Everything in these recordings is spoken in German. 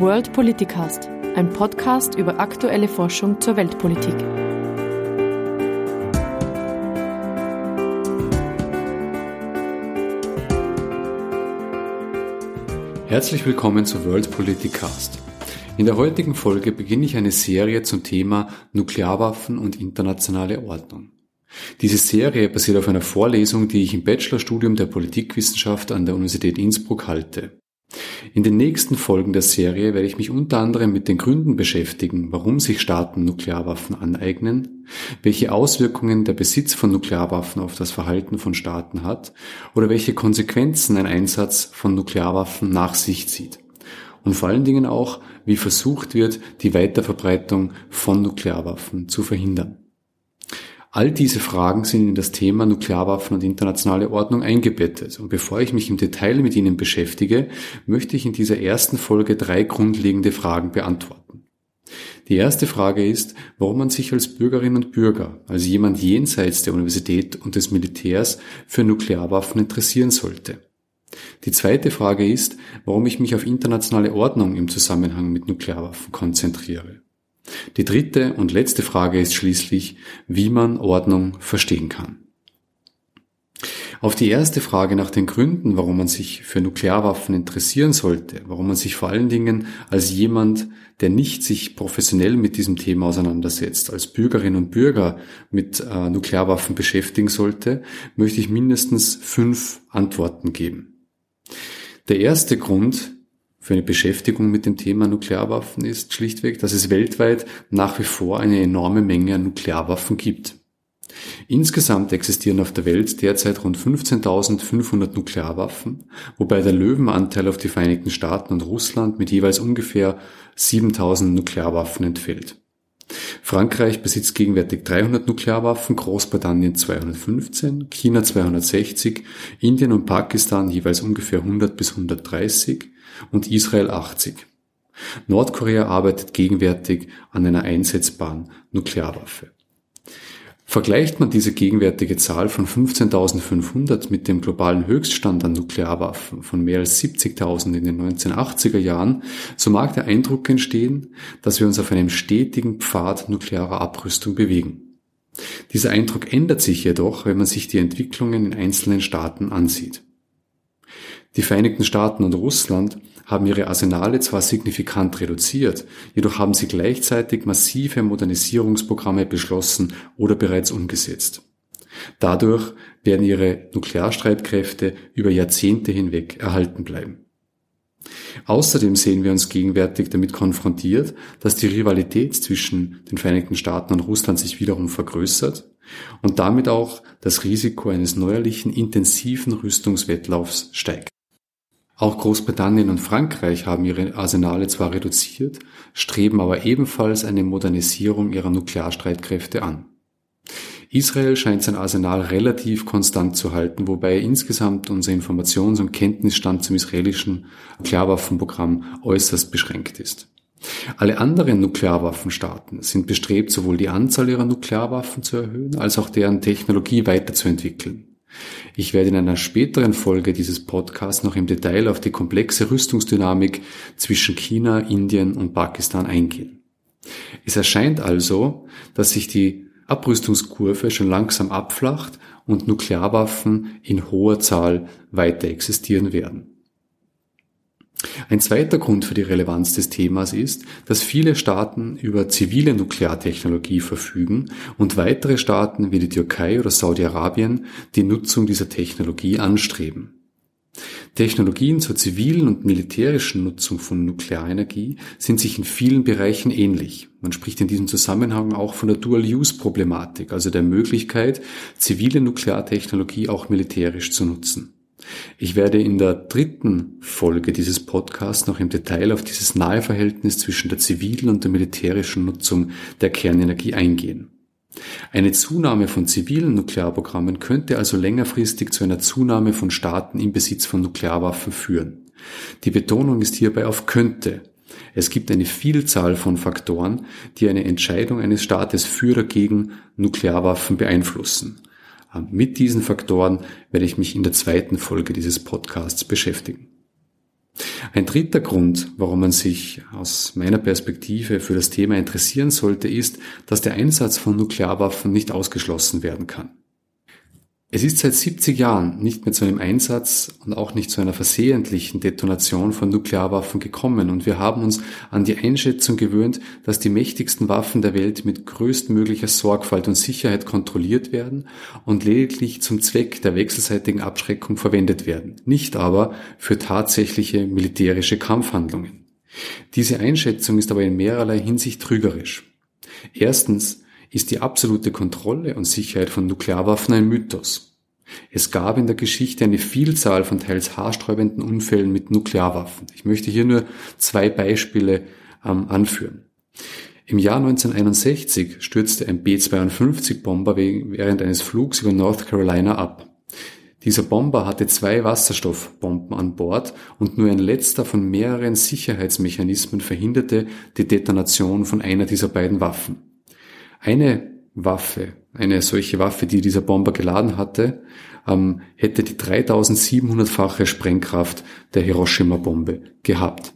World Politicast, ein Podcast über aktuelle Forschung zur Weltpolitik. Herzlich willkommen zu World Politicast. In der heutigen Folge beginne ich eine Serie zum Thema Nuklearwaffen und internationale Ordnung. Diese Serie basiert auf einer Vorlesung, die ich im Bachelorstudium der Politikwissenschaft an der Universität Innsbruck halte. In den nächsten Folgen der Serie werde ich mich unter anderem mit den Gründen beschäftigen, warum sich Staaten Nuklearwaffen aneignen, welche Auswirkungen der Besitz von Nuklearwaffen auf das Verhalten von Staaten hat oder welche Konsequenzen ein Einsatz von Nuklearwaffen nach sich zieht. Und vor allen Dingen auch, wie versucht wird, die Weiterverbreitung von Nuklearwaffen zu verhindern. All diese Fragen sind in das Thema Nuklearwaffen und internationale Ordnung eingebettet. Und bevor ich mich im Detail mit ihnen beschäftige, möchte ich in dieser ersten Folge 3 grundlegende Fragen beantworten. Die erste Frage ist, warum man sich als Bürgerin und Bürger, also jemand jenseits der Universität und des Militärs, für Nuklearwaffen interessieren sollte. Die zweite Frage ist, warum ich mich auf internationale Ordnung im Zusammenhang mit Nuklearwaffen konzentriere. Die dritte und letzte Frage ist schließlich, wie man Ordnung verstehen kann. Auf die erste Frage nach den Gründen, warum man sich für Nuklearwaffen interessieren sollte, warum man sich vor allen Dingen als jemand, der nicht sich professionell mit diesem Thema auseinandersetzt, als Bürgerinnen und Bürger mit Nuklearwaffen beschäftigen sollte, möchte ich mindestens 5 Antworten geben. Der erste Grund für eine Beschäftigung mit dem Thema Nuklearwaffen ist schlichtweg, dass es weltweit nach wie vor eine enorme Menge an Nuklearwaffen gibt. Insgesamt existieren auf der Welt derzeit rund 15.500 Nuklearwaffen, wobei der Löwenanteil auf die Vereinigten Staaten und Russland mit jeweils ungefähr 7.000 Nuklearwaffen entfällt. Frankreich besitzt gegenwärtig 300 Nuklearwaffen, Großbritannien 215, China 260, Indien und Pakistan jeweils ungefähr 100 bis 130 und Israel 80. Nordkorea arbeitet gegenwärtig an einer einsetzbaren Nuklearwaffe. Vergleicht man diese gegenwärtige Zahl von 15.500 mit dem globalen Höchststand an Nuklearwaffen von mehr als 70.000 in den 1980er Jahren, so mag der Eindruck entstehen, dass wir uns auf einem stetigen Pfad nuklearer Abrüstung bewegen. Dieser Eindruck ändert sich jedoch, wenn man sich die Entwicklungen in einzelnen Staaten ansieht. Die Vereinigten Staaten und Russland haben ihre Arsenale zwar signifikant reduziert, jedoch haben sie gleichzeitig massive Modernisierungsprogramme beschlossen oder bereits umgesetzt. Dadurch werden ihre Nuklearstreitkräfte über Jahrzehnte hinweg erhalten bleiben. Außerdem sehen wir uns gegenwärtig damit konfrontiert, dass die Rivalität zwischen den Vereinigten Staaten und Russland sich wiederum vergrößert und damit auch das Risiko eines neuerlichen intensiven Rüstungswettlaufs steigt. Auch Großbritannien und Frankreich haben ihre Arsenale zwar reduziert, streben aber ebenfalls eine Modernisierung ihrer Nuklearstreitkräfte an. Israel scheint sein Arsenal relativ konstant zu halten, wobei insgesamt unser Informations- und Kenntnisstand zum israelischen Nuklearwaffenprogramm äußerst beschränkt ist. Alle anderen Nuklearwaffenstaaten sind bestrebt, sowohl die Anzahl ihrer Nuklearwaffen zu erhöhen, als auch deren Technologie weiterzuentwickeln. Ich werde in einer späteren Folge dieses Podcasts noch im Detail auf die komplexe Rüstungsdynamik zwischen China, Indien und Pakistan eingehen. Es erscheint also, dass sich die Abrüstungskurve schon langsam abflacht und Nuklearwaffen in hoher Zahl weiter existieren werden. Ein zweiter Grund für die Relevanz des Themas ist, dass viele Staaten über zivile Nukleartechnologie verfügen und weitere Staaten wie die Türkei oder Saudi-Arabien die Nutzung dieser Technologie anstreben. Technologien zur zivilen und militärischen Nutzung von Nuklearenergie sind sich in vielen Bereichen ähnlich. Man spricht in diesem Zusammenhang auch von der Dual-Use-Problematik, also der Möglichkeit, zivile Nukleartechnologie auch militärisch zu nutzen. Ich werde in der 3. Folge dieses Podcasts noch im Detail auf dieses nahe Verhältnis zwischen der zivilen und der militärischen Nutzung der Kernenergie eingehen. Eine Zunahme von zivilen Nuklearprogrammen könnte also längerfristig zu einer Zunahme von Staaten im Besitz von Nuklearwaffen führen. Die Betonung ist hierbei auf könnte. Es gibt eine Vielzahl von Faktoren, die eine Entscheidung eines Staates für oder gegen Nuklearwaffen beeinflussen. Mit diesen Faktoren werde ich mich in der 2. Folge dieses Podcasts beschäftigen. Ein dritter Grund, warum man sich aus meiner Perspektive für das Thema interessieren sollte, ist, dass der Einsatz von Nuklearwaffen nicht ausgeschlossen werden kann. Es ist seit 70 Jahren nicht mehr zu einem Einsatz und auch nicht zu einer versehentlichen Detonation von Nuklearwaffen gekommen und wir haben uns an die Einschätzung gewöhnt, dass die mächtigsten Waffen der Welt mit größtmöglicher Sorgfalt und Sicherheit kontrolliert werden und lediglich zum Zweck der wechselseitigen Abschreckung verwendet werden, nicht aber für tatsächliche militärische Kampfhandlungen. Diese Einschätzung ist aber in mehrerlei Hinsicht trügerisch. Erstens ist die absolute Kontrolle und Sicherheit von Nuklearwaffen ein Mythos. Es gab in der Geschichte eine Vielzahl von teils haarsträubenden Unfällen mit Nuklearwaffen. Ich möchte hier nur 2 Beispiele anführen. Im Jahr 1961 stürzte ein B-52-Bomber während eines Flugs über North Carolina ab. Dieser Bomber hatte 2 Wasserstoffbomben an Bord und nur ein letzter von mehreren Sicherheitsmechanismen verhinderte die Detonation von einer dieser beiden Waffen. Eine solche Waffe, die dieser Bomber geladen hatte, hätte die 3700-fache Sprengkraft der Hiroshima-Bombe gehabt.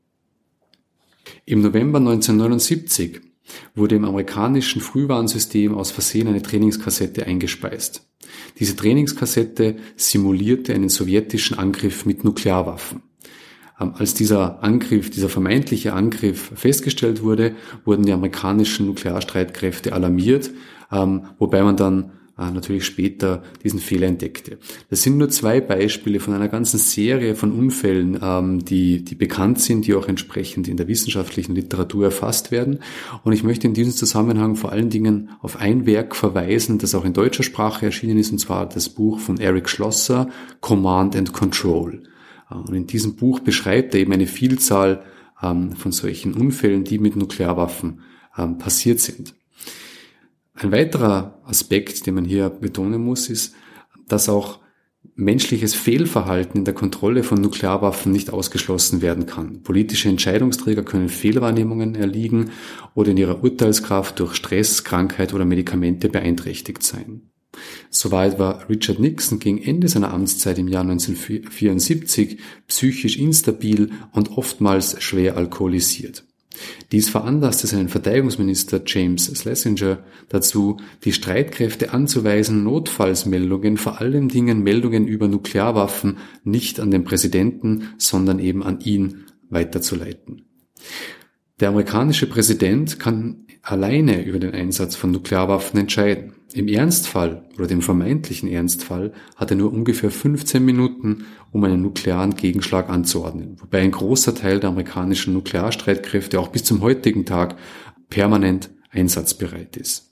Im November 1979 wurde im amerikanischen Frühwarnsystem aus Versehen eine Trainingskassette eingespeist. Diese Trainingskassette simulierte einen sowjetischen Angriff mit Nuklearwaffen. Als dieser vermeintliche Angriff festgestellt wurde, wurden die amerikanischen Nuklearstreitkräfte alarmiert, wobei man dann natürlich später diesen Fehler entdeckte. Das sind nur 2 Beispiele von einer ganzen Serie von Unfällen, die bekannt sind, die auch entsprechend in der wissenschaftlichen Literatur erfasst werden. Und ich möchte in diesem Zusammenhang vor allen Dingen auf ein Werk verweisen, das auch in deutscher Sprache erschienen ist, und zwar das Buch von Eric Schlosser, Command and Control. Und in diesem Buch beschreibt er eben eine Vielzahl von solchen Unfällen, die mit Nuklearwaffen passiert sind. Ein weiterer Aspekt, den man hier betonen muss, ist, dass auch menschliches Fehlverhalten in der Kontrolle von Nuklearwaffen nicht ausgeschlossen werden kann. Politische Entscheidungsträger können Fehlwahrnehmungen erliegen oder in ihrer Urteilskraft durch Stress, Krankheit oder Medikamente beeinträchtigt sein. Soweit war Richard Nixon gegen Ende seiner Amtszeit im Jahr 1974 psychisch instabil und oftmals schwer alkoholisiert. Dies veranlasste seinen Verteidigungsminister James Schlesinger dazu, die Streitkräfte anzuweisen, Notfallsmeldungen, vor allen Dingen Meldungen über Nuklearwaffen, nicht an den Präsidenten, sondern eben an ihn weiterzuleiten. Der amerikanische Präsident kann alleine über den Einsatz von Nuklearwaffen entscheiden. Im Ernstfall oder dem vermeintlichen Ernstfall hat er nur ungefähr 15 Minuten, um einen nuklearen Gegenschlag anzuordnen, wobei ein großer Teil der amerikanischen Nuklearstreitkräfte auch bis zum heutigen Tag permanent einsatzbereit ist.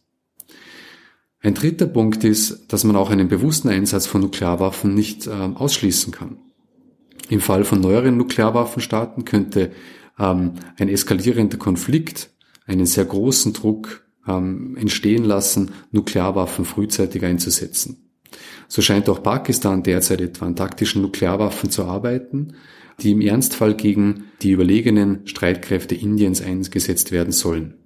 Ein dritter Punkt ist, dass man auch einen bewussten Einsatz von Nuklearwaffen nicht ausschließen kann. Im Fall von neueren Nuklearwaffenstaaten könnte ein eskalierender Konflikt einen sehr großen Druck entstehen lassen, Nuklearwaffen frühzeitig einzusetzen. So scheint auch Pakistan derzeit etwa an taktischen Nuklearwaffen zu arbeiten, die im Ernstfall gegen die überlegenen Streitkräfte Indiens eingesetzt werden sollen.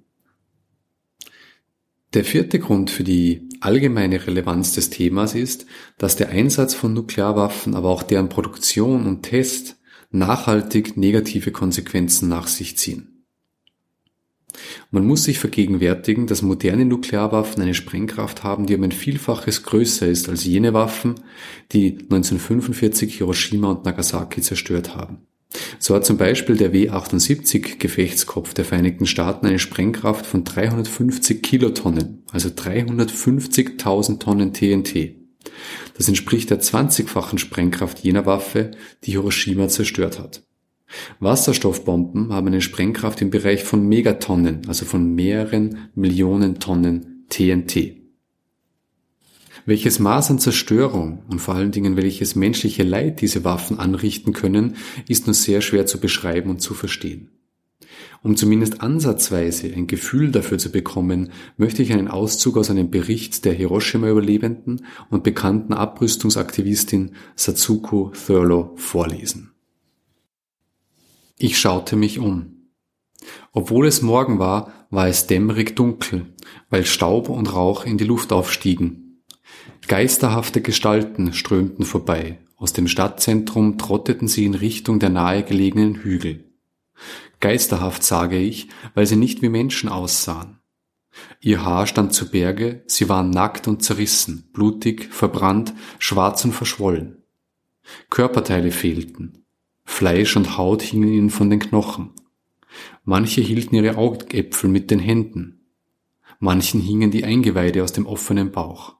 Der vierte Grund für die allgemeine Relevanz des Themas ist, dass der Einsatz von Nuklearwaffen, aber auch deren Produktion und Test nachhaltig negative Konsequenzen nach sich ziehen. Man muss sich vergegenwärtigen, dass moderne Nuklearwaffen eine Sprengkraft haben, die um ein Vielfaches größer ist als jene Waffen, die 1945 Hiroshima und Nagasaki zerstört haben. So hat zum Beispiel der W-78-Gefechtskopf der Vereinigten Staaten eine Sprengkraft von 350 Kilotonnen, also 350.000 Tonnen TNT. Das entspricht der 20-fachen Sprengkraft jener Waffe, die Hiroshima zerstört hat. Wasserstoffbomben haben eine Sprengkraft im Bereich von Megatonnen, also von mehreren Millionen Tonnen TNT. Welches Maß an Zerstörung und vor allen Dingen welches menschliche Leid diese Waffen anrichten können, ist nur sehr schwer zu beschreiben und zu verstehen. Um zumindest ansatzweise ein Gefühl dafür zu bekommen, möchte ich einen Auszug aus einem Bericht der Hiroshima-Überlebenden und bekannten Abrüstungsaktivistin Satsuko Thurlow vorlesen. Ich schaute mich um. Obwohl es Morgen war, war es dämmerig dunkel, weil Staub und Rauch in die Luft aufstiegen. Geisterhafte Gestalten strömten vorbei. Aus dem Stadtzentrum trotteten sie in Richtung der nahegelegenen Hügel. Geisterhaft sage ich, weil sie nicht wie Menschen aussahen. Ihr Haar stand zu Berge, sie waren nackt und zerrissen, blutig, verbrannt, schwarz und verschwollen. Körperteile fehlten. Fleisch und Haut hingen ihnen von den Knochen. Manche hielten ihre Augäpfel mit den Händen. Manchen hingen die Eingeweide aus dem offenen Bauch.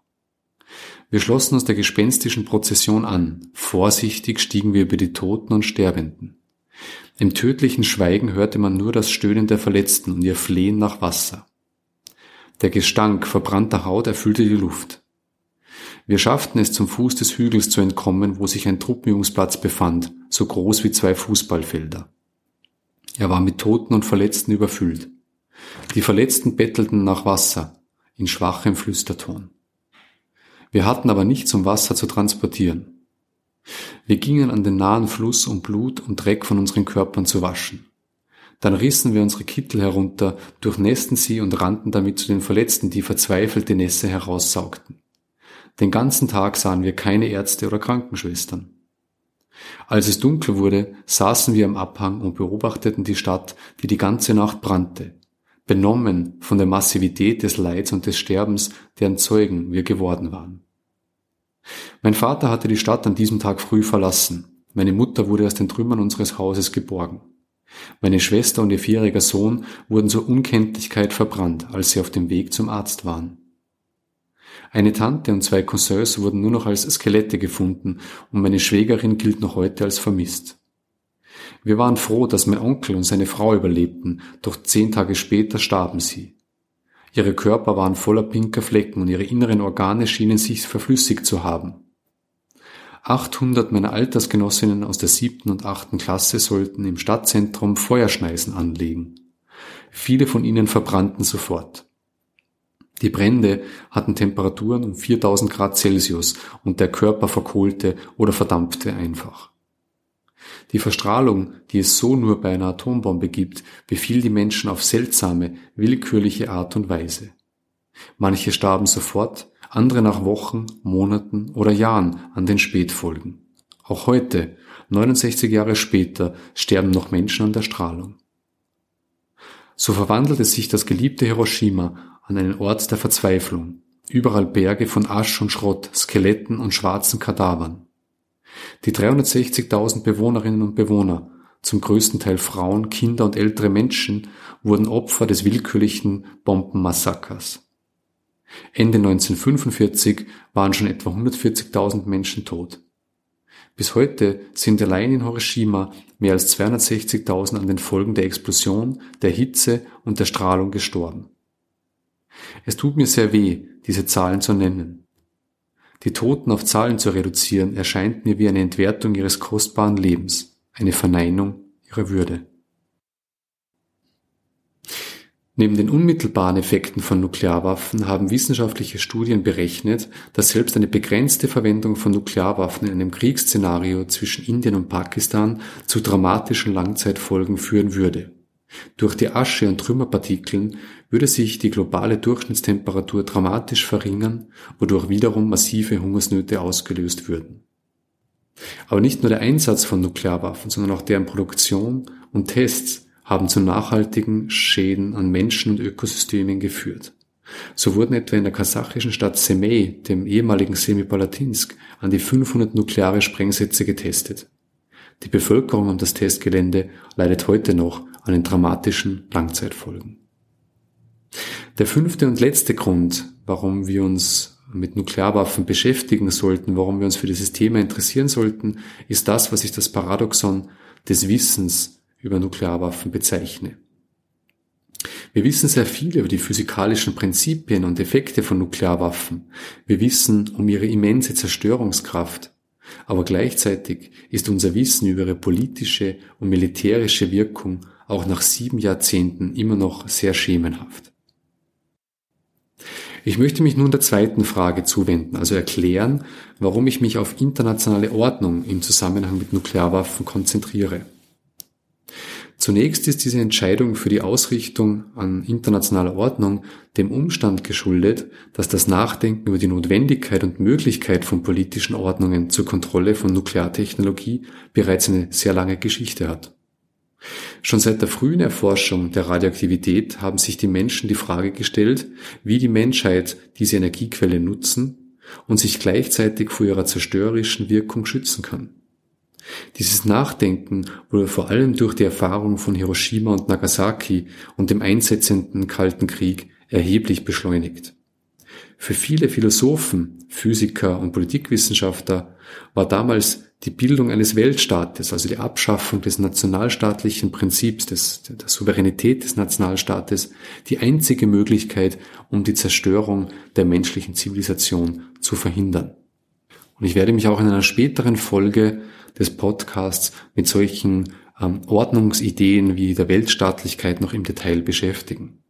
Wir schlossen uns der gespenstischen Prozession an. Vorsichtig stiegen wir über die Toten und Sterbenden. Im tödlichen Schweigen hörte man nur das Stöhnen der Verletzten und ihr Flehen nach Wasser. Der Gestank verbrannter Haut erfüllte die Luft. Wir schafften es, zum Fuß des Hügels zu entkommen, wo sich ein Truppenübungsplatz befand, so groß wie 2 Fußballfelder. Er war mit Toten und Verletzten überfüllt. Die Verletzten bettelten nach Wasser, in schwachem Flüsterton. Wir hatten aber nichts, um Wasser zu transportieren. Wir gingen an den nahen Fluss, um Blut und Dreck von unseren Körpern zu waschen. Dann rissen wir unsere Kittel herunter, durchnässten sie und rannten damit zu den Verletzten, die verzweifelt die Nässe heraussaugten. Den ganzen Tag sahen wir keine Ärzte oder Krankenschwestern. Als es dunkel wurde, saßen wir am Abhang und beobachteten die Stadt, die die ganze Nacht brannte, benommen von der Massivität des Leids und des Sterbens, deren Zeugen wir geworden waren. Mein Vater hatte die Stadt an diesem Tag früh verlassen. Meine Mutter wurde aus den Trümmern unseres Hauses geborgen. Meine Schwester und ihr 4-jähriger Sohn wurden zur Unkenntlichkeit verbrannt, als sie auf dem Weg zum Arzt waren. Eine Tante und 2 Cousins wurden nur noch als Skelette gefunden und meine Schwägerin gilt noch heute als vermisst. Wir waren froh, dass mein Onkel und seine Frau überlebten, doch 10 Tage später starben sie. Ihre Körper waren voller pinker Flecken und ihre inneren Organe schienen sich verflüssigt zu haben. 800 meiner Altersgenossinnen aus der 7. und 8. Klasse sollten im Stadtzentrum Feuerschneisen anlegen. Viele von ihnen verbrannten sofort. Die Brände hatten Temperaturen um 4000 Grad Celsius und der Körper verkohlte oder verdampfte einfach. Die Verstrahlung, die es so nur bei einer Atombombe gibt, befiel die Menschen auf seltsame, willkürliche Art und Weise. Manche starben sofort, andere nach Wochen, Monaten oder Jahren an den Spätfolgen. Auch heute, 69 Jahre später, sterben noch Menschen an der Strahlung. So verwandelte sich das geliebte Hiroshima an einen Ort der Verzweiflung. Überall Berge von Asch und Schrott, Skeletten und schwarzen Kadavern. Die 360.000 Bewohnerinnen und Bewohner, zum größten Teil Frauen, Kinder und ältere Menschen, wurden Opfer des willkürlichen Bombenmassakers. Ende 1945 waren schon etwa 140.000 Menschen tot. Bis heute sind allein in Hiroshima mehr als 260.000 an den Folgen der Explosion, der Hitze und der Strahlung gestorben. Es tut mir sehr weh, diese Zahlen zu nennen. Die Toten auf Zahlen zu reduzieren, erscheint mir wie eine Entwertung ihres kostbaren Lebens, eine Verneinung ihrer Würde. Neben den unmittelbaren Effekten von Nuklearwaffen haben wissenschaftliche Studien berechnet, dass selbst eine begrenzte Verwendung von Nuklearwaffen in einem Kriegsszenario zwischen Indien und Pakistan zu dramatischen Langzeitfolgen führen würde. Durch die Asche- und Trümmerpartikeln würde sich die globale Durchschnittstemperatur dramatisch verringern, wodurch wiederum massive Hungersnöte ausgelöst würden. Aber nicht nur der Einsatz von Nuklearwaffen, sondern auch deren Produktion und Tests haben zu nachhaltigen Schäden an Menschen und Ökosystemen geführt. So wurden etwa in der kasachischen Stadt Semey, dem ehemaligen Semipalatinsk, an die 500 nukleare Sprengsätze getestet. Die Bevölkerung um das Testgelände leidet heute noch an den dramatischen Langzeitfolgen. Der 5. und letzte Grund, warum wir uns mit Nuklearwaffen beschäftigen sollten, warum wir uns für dieses Thema interessieren sollten, ist das, was ich das Paradoxon des Wissens über Nuklearwaffen bezeichne. Wir wissen sehr viel über die physikalischen Prinzipien und Effekte von Nuklearwaffen. Wir wissen um ihre immense Zerstörungskraft. Aber gleichzeitig ist unser Wissen über ihre politische und militärische Wirkung auch nach 7 Jahrzehnten immer noch sehr schemenhaft. Ich möchte mich nun der zweiten Frage zuwenden, also erklären, warum ich mich auf internationale Ordnung im Zusammenhang mit Nuklearwaffen konzentriere. Zunächst ist diese Entscheidung für die Ausrichtung an internationaler Ordnung dem Umstand geschuldet, dass das Nachdenken über die Notwendigkeit und Möglichkeit von politischen Ordnungen zur Kontrolle von Nukleartechnologie bereits eine sehr lange Geschichte hat. Schon seit der frühen Erforschung der Radioaktivität haben sich die Menschen die Frage gestellt, wie die Menschheit diese Energiequelle nutzen und sich gleichzeitig vor ihrer zerstörerischen Wirkung schützen kann. Dieses Nachdenken wurde vor allem durch die Erfahrung von Hiroshima und Nagasaki und dem einsetzenden Kalten Krieg erheblich beschleunigt. Für viele Philosophen, Physiker und Politikwissenschaftler war damals die Bildung eines Weltstaates, also die Abschaffung des nationalstaatlichen Prinzips, der Souveränität des Nationalstaates, die einzige Möglichkeit, um die Zerstörung der menschlichen Zivilisation zu verhindern. Und ich werde mich auch in einer späteren Folge des Podcasts mit solchen Ordnungsideen wie der Weltstaatlichkeit noch im Detail beschäftigen.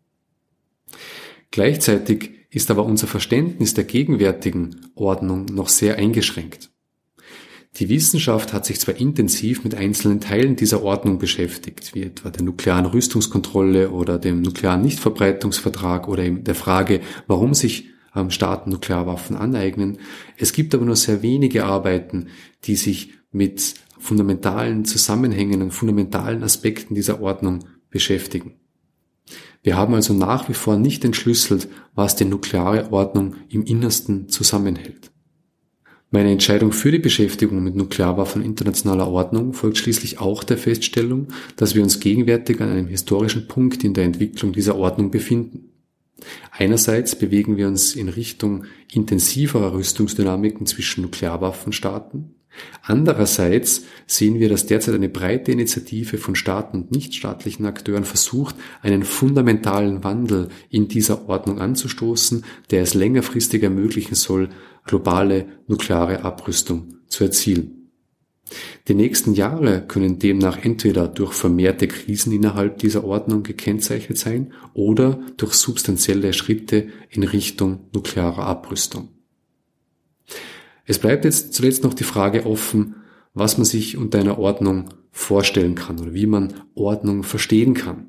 Gleichzeitig ist aber unser Verständnis der gegenwärtigen Ordnung noch sehr eingeschränkt. Die Wissenschaft hat sich zwar intensiv mit einzelnen Teilen dieser Ordnung beschäftigt, wie etwa der nuklearen Rüstungskontrolle oder dem nuklearen Nichtverbreitungsvertrag oder eben der Frage, warum sich Staaten Nuklearwaffen aneignen. Es gibt aber nur sehr wenige Arbeiten, die sich mit fundamentalen Zusammenhängen und fundamentalen Aspekten dieser Ordnung beschäftigen. Wir haben also nach wie vor nicht entschlüsselt, was die nukleare Ordnung im Innersten zusammenhält. Meine Entscheidung für die Beschäftigung mit Nuklearwaffen internationaler Ordnung folgt schließlich auch der Feststellung, dass wir uns gegenwärtig an einem historischen Punkt in der Entwicklung dieser Ordnung befinden. Einerseits bewegen wir uns in Richtung intensiverer Rüstungsdynamiken zwischen Nuklearwaffenstaaten. Andererseits sehen wir, dass derzeit eine breite Initiative von Staaten und nichtstaatlichen Akteuren versucht, einen fundamentalen Wandel in dieser Ordnung anzustoßen, der es längerfristig ermöglichen soll, globale nukleare Abrüstung zu erzielen. Die nächsten Jahre können demnach entweder durch vermehrte Krisen innerhalb dieser Ordnung gekennzeichnet sein oder durch substanzielle Schritte in Richtung nuklearer Abrüstung. Es bleibt jetzt zuletzt noch die Frage offen, was man sich unter einer Ordnung vorstellen kann oder wie man Ordnung verstehen kann.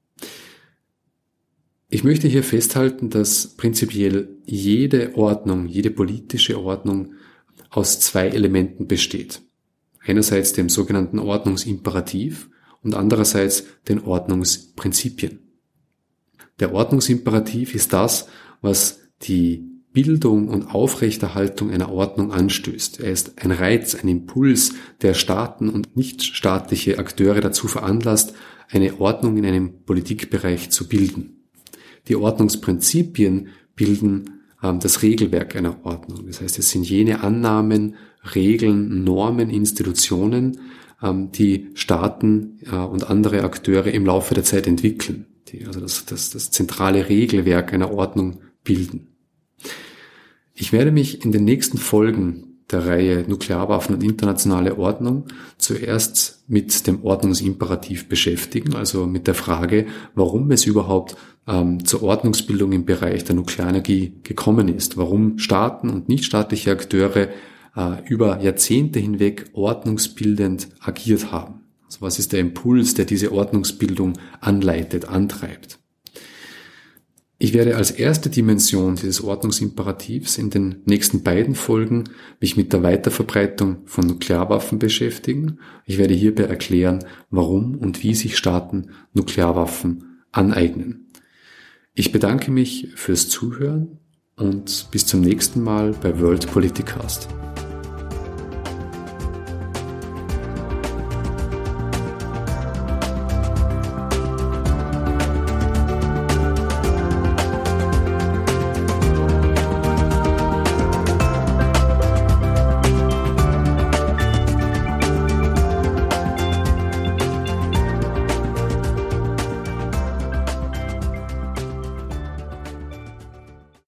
Ich möchte hier festhalten, dass prinzipiell jede Ordnung, jede politische Ordnung aus zwei Elementen besteht. Einerseits dem sogenannten Ordnungsimperativ und andererseits den Ordnungsprinzipien. Der Ordnungsimperativ ist das, was die Bildung und Aufrechterhaltung einer Ordnung anstößt. Er ist ein Reiz, ein Impuls, der Staaten und nichtstaatliche Akteure dazu veranlasst, eine Ordnung in einem Politikbereich zu bilden. Die Ordnungsprinzipien bilden das Regelwerk einer Ordnung. Das heißt, es sind jene Annahmen, Regeln, Normen, Institutionen, die Staaten und andere Akteure im Laufe der Zeit entwickeln, die also das zentrale Regelwerk einer Ordnung bilden. Ich werde mich in den nächsten Folgen der Reihe Nuklearwaffen und internationale Ordnung zuerst mit dem Ordnungsimperativ beschäftigen, also mit der Frage, warum es überhaupt zur Ordnungsbildung im Bereich der Nuklearenergie gekommen ist, warum Staaten und nichtstaatliche Akteure über Jahrzehnte hinweg ordnungsbildend agiert haben. Also was ist der Impuls, der diese Ordnungsbildung anleitet, antreibt? Ich werde als erste Dimension dieses Ordnungsimperativs in den nächsten beiden Folgen mich mit der Weiterverbreitung von Nuklearwaffen beschäftigen. Ich werde hierbei erklären, warum und wie sich Staaten Nuklearwaffen aneignen. Ich bedanke mich fürs Zuhören und bis zum nächsten Mal bei World Politicast.